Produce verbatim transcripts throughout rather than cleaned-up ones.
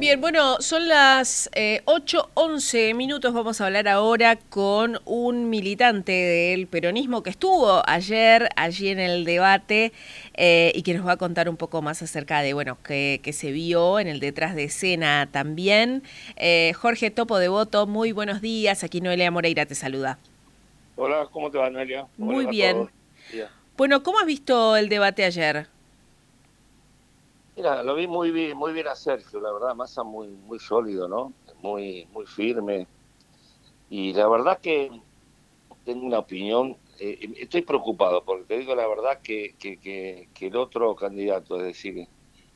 Bien, bueno, son las eh, ocho once minutos. Vamos a hablar ahora con un militante del peronismo que estuvo ayer allí en el debate eh, y que nos va a contar un poco más acerca de, bueno, que, que se vio en el detrás de escena también. Eh, Jorge Topo Devoto, muy buenos días. Aquí Noelia Moreira te saluda. Hola, ¿cómo te va, Noelia? ¿Cómo les Muy va a bien. todos? Día. Bueno, ¿cómo has visto el debate ayer? Mira, lo vi muy bien, muy bien a Sergio, la verdad, Massa muy, muy sólido, ¿no? Muy, muy firme. Y la verdad que tengo una opinión, eh, estoy preocupado, porque te digo la verdad que, que, que, que el otro candidato, es decir,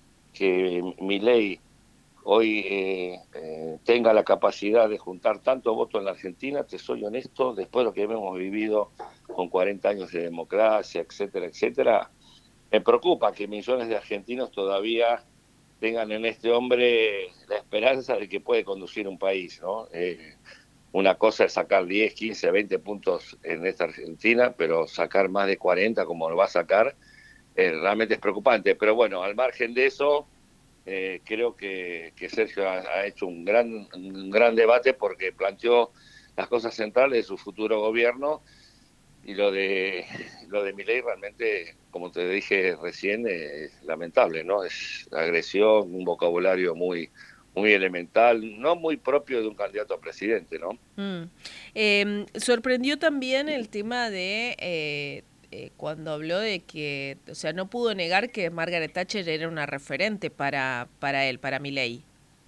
que Milei hoy eh, eh, tenga la capacidad de juntar tanto voto en la Argentina, te soy honesto, después de lo que hemos vivido con cuarenta años de democracia, etcétera, etcétera. Me preocupa que millones de argentinos todavía tengan en este hombre la esperanza de que puede conducir un país, ¿no? Eh, una cosa es sacar diez, quince, veinte puntos en esta Argentina, pero sacar más de cuarenta como lo va a sacar, eh, realmente es preocupante. Pero bueno, al margen de eso, eh, creo que, que Sergio ha, ha hecho un gran, un gran debate porque planteó las cosas centrales de su futuro gobierno. Y lo de lo de Milei realmente, como te dije recién, es lamentable, ¿no? Es agresión, un vocabulario muy, muy elemental, no muy propio de un candidato a presidente, ¿no? Mm. Eh, sorprendió también el tema de eh, eh, cuando habló de que, o sea, no pudo negar que Margaret Thatcher era una referente para, para él, para Milei.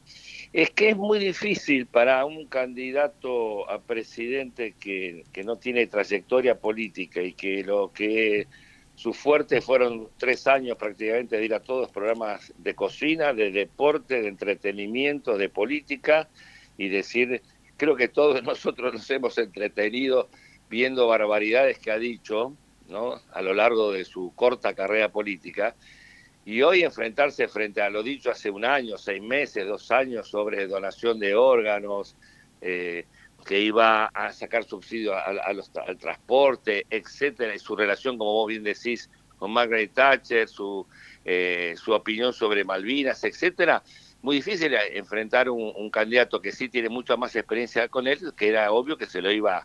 Es que es muy difícil para un candidato a presidente que, que no tiene trayectoria política y que lo que sus fuertes fueron tres años prácticamente de ir a todos programas de cocina, de deporte, de entretenimiento, de política y decir, creo que todos nosotros nos hemos entretenido viendo barbaridades que ha dicho, ¿no? A lo largo de su corta carrera política. Y hoy enfrentarse frente a lo dicho hace un año, seis meses, dos años sobre donación de órganos, eh, que iba a sacar subsidio a, a los, al transporte, etcétera, y su relación, como vos bien decís, con Margaret Thatcher, su, eh, su opinión sobre Malvinas, etcétera. Muy difícil enfrentar un, un candidato que sí tiene mucha más experiencia con él, que era obvio que se lo iba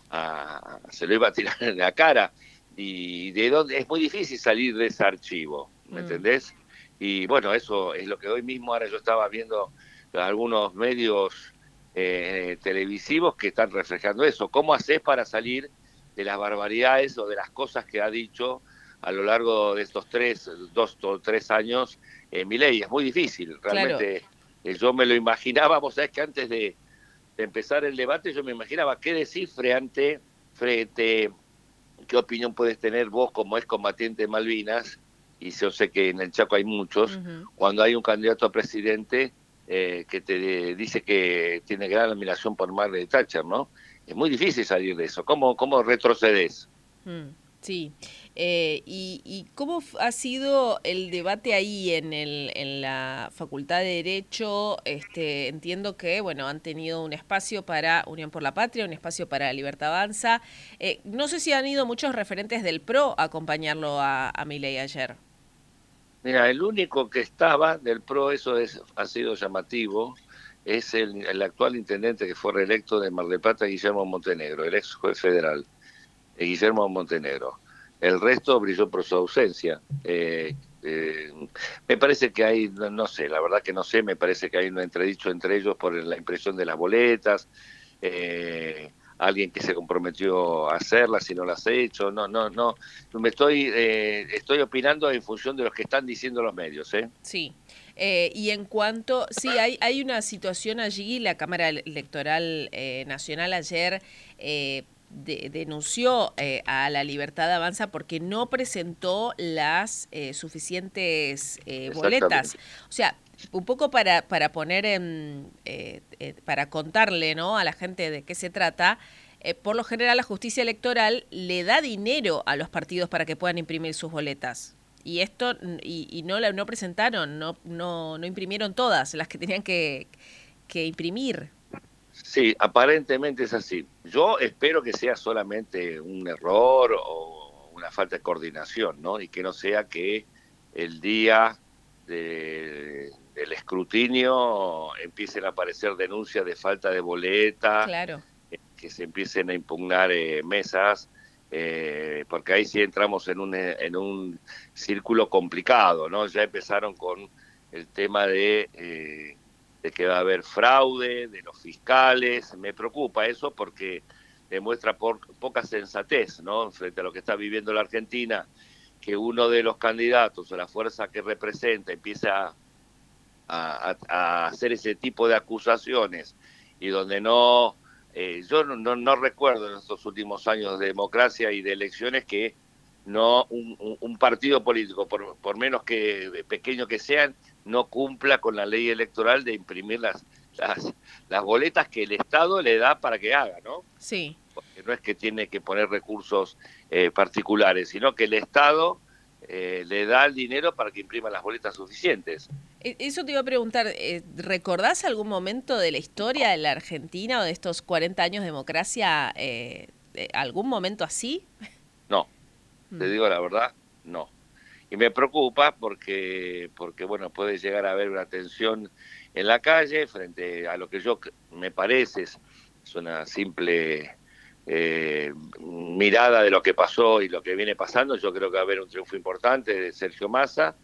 a, se lo iba a tirar en la cara. Y de dónde es muy difícil salir de ese archivo, ¿me Mm. entendés? Y bueno, eso es lo que hoy mismo, ahora yo estaba viendo algunos medios eh, televisivos que están reflejando eso. ¿Cómo haces para salir de las barbaridades o de las cosas que ha dicho a lo largo de estos tres, dos o tres años eh, Milei? Es muy difícil, Claro, realmente. Eh, yo me lo imaginaba, vos sabés que antes de, de empezar el debate yo me imaginaba qué decir frente, frente ¿qué opinión puedes tener vos como excombatiente de Malvinas? Y yo sé que en el Chaco hay muchos, ujú. cuando hay un candidato a presidente eh, que te dice que tiene gran admiración por Margaret Thatcher, ¿no? Es muy difícil salir de eso. ¿Cómo, cómo retrocedes? Mm, sí. Eh, y, ¿Y cómo f- ha sido el debate ahí en el, en la Facultad de Derecho? Este, entiendo que, bueno, han tenido un espacio para Unión por la Patria, un espacio para Libertad Avanza. Eh, no sé si han ido muchos referentes del PRO a acompañarlo a, a Milei ayer. Mira, el único que estaba del PRO, eso es, ha sido llamativo, es el, el actual intendente que fue reelecto de Mar del Plata, Guillermo Montenegro, el ex juez federal. eh, Guillermo Montenegro. El resto brilló por su ausencia. Eh, eh, me parece que hay, no, no, sé, la verdad que no sé, me parece que hay un entredicho entre ellos por la impresión de las boletas, eh, alguien que se comprometió a hacerlas y no las ha hecho, no, no, no, me estoy, eh, estoy opinando en función de los que están diciendo los medios, ¿eh? Sí. Eh, y en cuanto, sí, hay, hay una situación allí, la Cámara Electoral eh, Nacional ayer eh, de, denunció eh, a la Libertad Avanza porque no presentó las eh, suficientes eh, boletas. Exactamente. O sea, un poco para, para poner en, eh, eh, para contarle, ¿no?, a la gente de qué se trata. Eh, por lo general la justicia electoral le da dinero a los partidos para que puedan imprimir sus boletas. Y esto, y, y no la no presentaron, no, no, no imprimieron todas las que tenían que, que imprimir. Sí, aparentemente es así. Yo espero que sea solamente un error o una falta de coordinación, ¿no? Y que no sea que el día de, del escrutinio empiecen a aparecer denuncias de falta de boleta, claro. eh, que se empiecen a impugnar eh, mesas, eh, porque ahí sí entramos en un, en un círculo complicado, ¿no? Ya empezaron con el tema de, eh, de que va a haber fraude, de los fiscales. Me preocupa eso porque demuestra por, poca sensatez, ¿no? Frente a lo que está viviendo la Argentina, que uno de los candidatos o la fuerza que representa empieza a, a, a hacer ese tipo de acusaciones y donde no... Eh, yo no, no, no recuerdo en estos últimos años de democracia y de elecciones que no un, un, un partido político, por, por menos que pequeño que sean, no cumpla con la ley electoral de imprimir las, las, las boletas que el Estado le da para que haga, ¿no? Sí. Porque no es que tiene que poner recursos eh, particulares, sino que el Estado eh, le da el dinero para que imprima las boletas suficientes. Eso te iba a preguntar, eh, ¿recordás algún momento de la historia de la Argentina o de estos cuarenta años de democracia, eh, eh, algún momento así? No, te digo la verdad, no. Y me preocupa porque, porque bueno, puede llegar a haber una tensión en la calle frente a lo que yo me parece es, es una simple eh, mirada de lo que pasó y lo que viene pasando. Yo creo que va a haber un triunfo importante de Sergio Massa.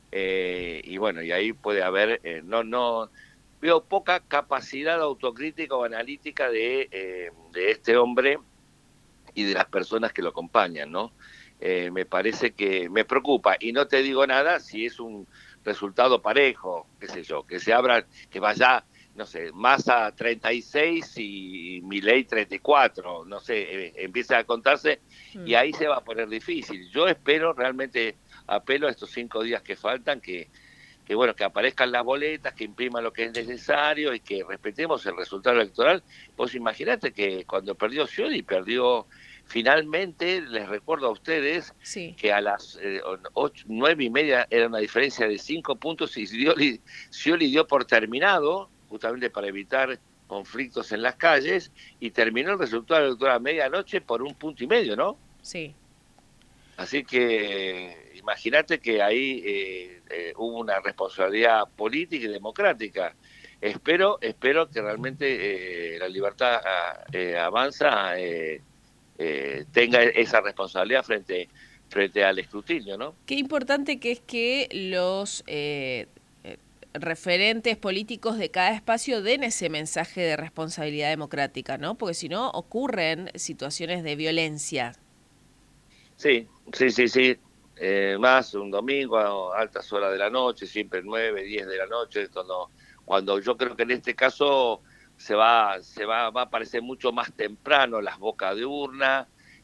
Eh, y bueno, y ahí puede haber, eh, no, no, veo poca capacidad autocrítica o analítica de, eh, de este hombre y de las personas que lo acompañan, ¿no? Eh, me parece que me preocupa, y no te digo nada si es un resultado parejo, qué sé yo, que se abra, que vaya, no sé, Massa treinta y seis y Milei treinta y cuatro, no sé, eh, empieza a contarse mm. y ahí se va a poner difícil. Yo espero realmente, apelo a estos cinco días que faltan, que, que bueno, que aparezcan las boletas, que impriman lo que es necesario y que respetemos el resultado electoral. Vos imaginate que cuando perdió Scioli, perdió finalmente, les recuerdo a ustedes, sí. que a las eh, ocho, nueve y media era una diferencia de cinco puntos y Scioli, Scioli dio por terminado, justamente para evitar conflictos en las calles, y terminó el resultado electoral a medianoche por un punto y medio, ¿no? Sí. Así que imagínate que ahí eh, eh, hubo una responsabilidad política y democrática. Espero, espero que realmente eh, la libertad eh, avanza, eh, eh, tenga esa responsabilidad frente, frente al escrutinio, ¿no? Qué importante que es que los eh, referentes políticos de cada espacio den ese mensaje de responsabilidad democrática, ¿no? Porque si no ocurren situaciones de violencia. Sí, sí, sí, sí. Eh, más un domingo a altas horas de la noche, siempre nueve, diez de la noche, cuando, cuando yo creo que en este caso se va, se va, va a aparecer mucho más temprano las bocas de urna.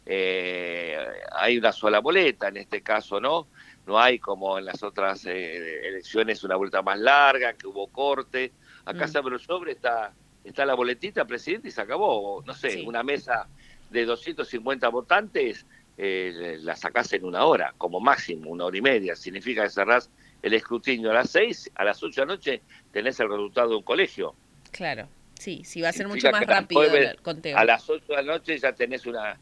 Eh, hay una sola boleta en este caso, ¿no? No hay como en las otras eh, elecciones una boleta más larga, que hubo corte. Acá mm. se abre el sobre, está, está la boletita, presidente, y se acabó. No sé, sí. Una mesa de doscientos cincuenta votantes, eh, la sacás en una hora, como máximo, una hora y media. Significa que cerrás el escrutinio a las seis, a las ocho de la noche tenés el resultado de un colegio. Claro, sí, sí va a ser mucho más rápido el conteo. A las ocho de la noche ya tenés una...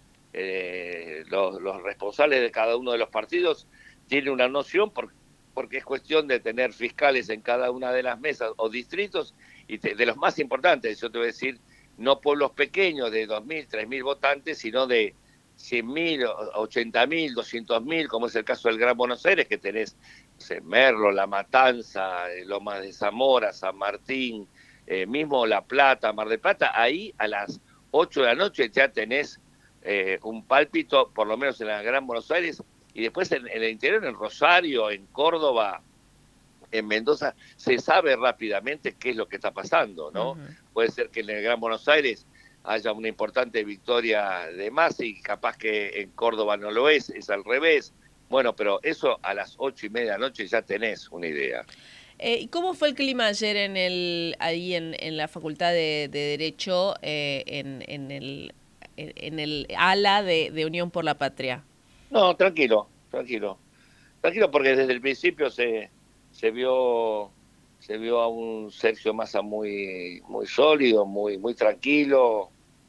Eh, los, los responsables de cada uno de los partidos tienen una noción por, porque es cuestión de tener fiscales en cada una de las mesas o distritos, y te, de los más importantes, yo te voy a decir, no pueblos pequeños de dos mil, tres mil votantes, sino de cien mil, ochenta mil, doscientos mil, como es el caso del Gran Buenos Aires, que tenés, no sé, Merlo, La Matanza, Lomas de Zamora, San Martín, eh, mismo La Plata, Mar del Plata. Ahí a las ocho de la noche ya tenés eh, un pálpito, por lo menos en la Gran Buenos Aires, y después en, en el interior, en Rosario, en Córdoba, en Mendoza, se sabe rápidamente qué es lo que está pasando, ¿no? Uh-huh. Puede ser que en el Gran Buenos Aires haya una importante victoria de Massa y capaz que en Córdoba no lo es, es al revés. Bueno, pero eso a las ocho y media de la noche ya tenés una idea. Eh, ¿Y cómo fue el clima ayer en el ahí en, en la Facultad de, de Derecho, eh, en, en, el, en el ala de, de Unión por la Patria? No, tranquilo, tranquilo. Tranquilo porque desde el principio se, se vio... se vio a un Sergio Massa muy muy sólido, muy muy tranquilo.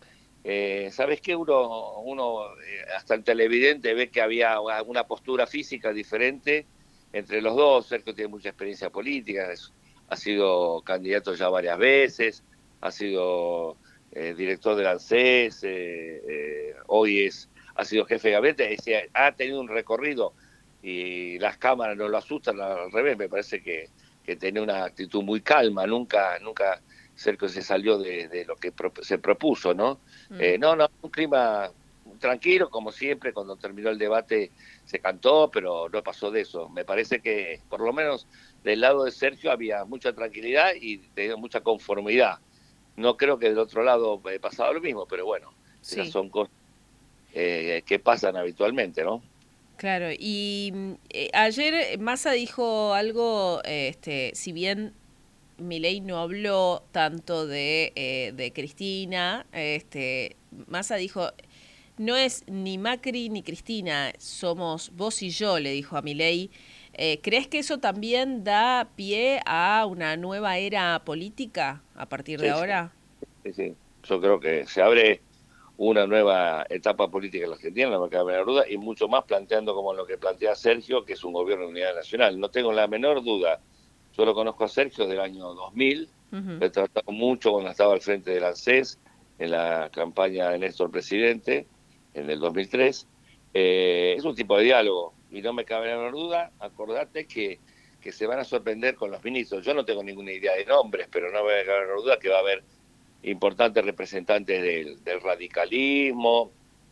Eh, ¿Sabes qué? Uno, uno eh, hasta el televidente ve que había una postura física diferente entre los dos. Sergio tiene mucha experiencia política, es, ha sido candidato ya varias veces, ha sido eh, director del ANSES, eh, eh, hoy es, ha sido jefe de gabinete, es decir, ha tenido un recorrido y las cámaras no lo asustan, al revés, me parece que, que tenía una actitud muy calma, nunca, nunca Sergio se salió de, de lo que pro, se propuso, ¿no? Mm. Eh, no, no, un clima tranquilo, como siempre, cuando terminó el debate se cantó, pero no pasó de eso. Me parece que, por lo menos del lado de Sergio, había mucha tranquilidad y de mucha conformidad. No creo que del otro lado eh, pasaba lo mismo, pero bueno, sí. Esas son cosas eh, que pasan habitualmente, ¿no? Claro, y eh, ayer Massa dijo algo, eh, este, si bien Milei no habló tanto de, eh, de Cristina, este, Massa dijo, no es ni Macri ni Cristina, somos vos y yo, le dijo a Milei. Eh, ¿Crees que eso también da pie a una nueva era política a partir de sí, ahora? Sí, sí, yo creo que se abre una nueva etapa política en la Argentina, no me cabe la menor duda, y mucho más planteando como lo que plantea Sergio, que es un gobierno de unidad nacional. No tengo la menor duda. Yo lo conozco a Sergio del año dos mil, uh-huh. Lo he tratado mucho cuando estaba al frente del ANSES, en la campaña de Néstor Presidente, en el dos mil tres. Eh, es un tipo de diálogo, y no me cabe la menor duda, acordate que, que se van a sorprender con los ministros. Yo no tengo ninguna idea de nombres, pero no me cabe la menor duda que va a haber importantes representantes del, del radicalismo,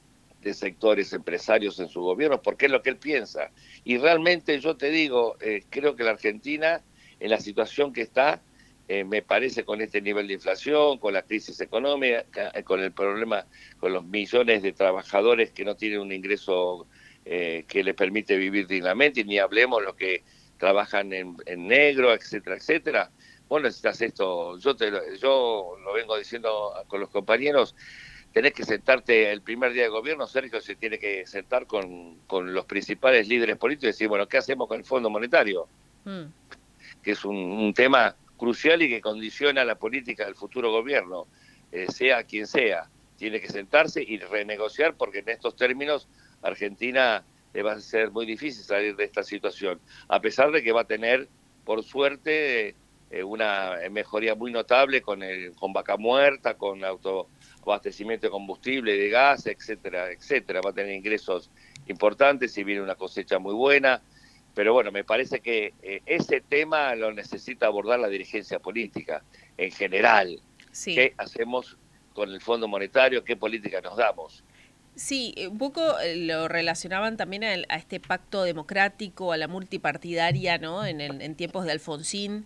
de sectores empresarios en su gobierno, porque es lo que él piensa. Y realmente yo te digo, eh, creo que la Argentina, en la situación que está, eh, me parece con este nivel de inflación, con la crisis económica, con el problema, con los millones de trabajadores que no tienen un ingreso eh, que les permite vivir dignamente, y ni hablemos los que trabajan en, en negro, etcétera, etcétera. Vos necesitas esto, yo, te, yo lo vengo diciendo con los compañeros, tenés que sentarte el primer día de gobierno, Sergio se tiene que sentar con, con los principales líderes políticos y decir, bueno, ¿qué hacemos con el Fondo Monetario? Mm. Que es un, un tema crucial y que condiciona la política del futuro gobierno, eh, sea quien sea. Tiene que sentarse y renegociar porque en estos términos Argentina le va a ser muy difícil salir de esta situación, a pesar de que va a tener, por suerte, eh, una mejoría muy notable con, el, con vaca muerta, con autoabastecimiento de combustible, de gas, etcétera, etcétera. Va a tener ingresos importantes y viene una cosecha muy buena. Pero bueno, me parece que eh, ese tema lo necesita abordar la dirigencia política en general. Sí. ¿Qué hacemos con el Fondo Monetario? ¿Qué política nos damos? Sí, un poco lo relacionaban también a, a este pacto democrático, a la multipartidaria, ¿no? En, el, en tiempos de Alfonsín,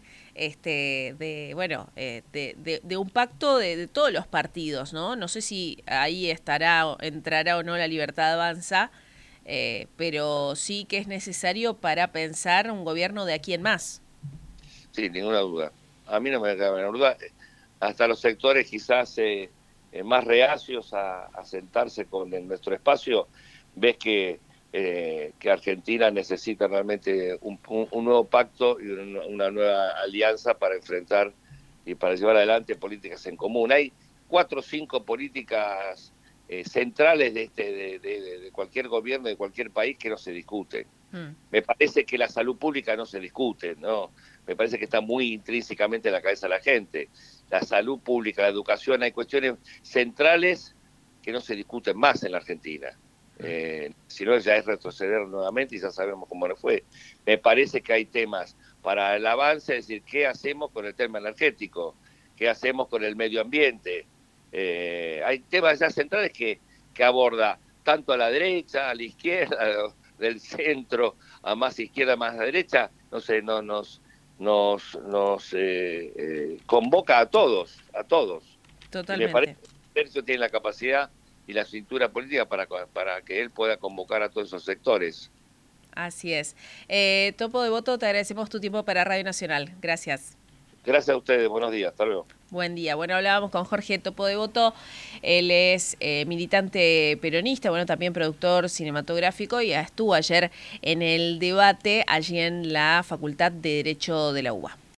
este, de, bueno, eh, de, de, de un pacto de, de todos los partidos, ¿no? No sé si ahí estará, entrará o no la Libertad Avanza, eh, pero sí que es necesario para pensar un gobierno de aquí en más. Sí, ninguna duda. A mí no me cabe ninguna duda. Hasta los sectores quizás eh, eh, más reacios a, a sentarse con en nuestro espacio, ves que, eh, que Argentina necesita realmente un, un, un nuevo pacto y una, una nueva alianza para enfrentar y para llevar adelante políticas en común. Hay cuatro o cinco políticas eh, centrales de, este, de, de, de cualquier gobierno, de cualquier país, que no se discuten. Mm. Me parece que la salud pública no se discute, ¿no? Me parece que está muy intrínsecamente en la cabeza de la gente. La salud pública, la educación, hay cuestiones centrales que no se discuten más en la Argentina. Eh, si no, ya es retroceder nuevamente y ya sabemos cómo no fue. Me parece que hay temas para el avance, es decir, ¿qué hacemos con el tema energético? ¿Qué hacemos con el medio ambiente? Eh, hay temas ya centrales que, que aborda tanto a la derecha, a la izquierda, del centro, a más izquierda, más derecha, no sé, no nos... nos, nos eh, eh, convoca a todos, a todos. Totalmente. Y me parece que Sergio tiene la capacidad y la cintura política para, para que él pueda convocar a todos esos sectores. Así es. Eh, Topo Devoto, te agradecemos tu tiempo para Radio Nacional. Gracias. Gracias a ustedes, buenos días, hasta luego. Buen día. Bueno, hablábamos con Jorge Topo Devoto, él es eh, militante peronista, bueno, también productor cinematográfico y estuvo ayer en el debate allí en la Facultad de Derecho de la U B A.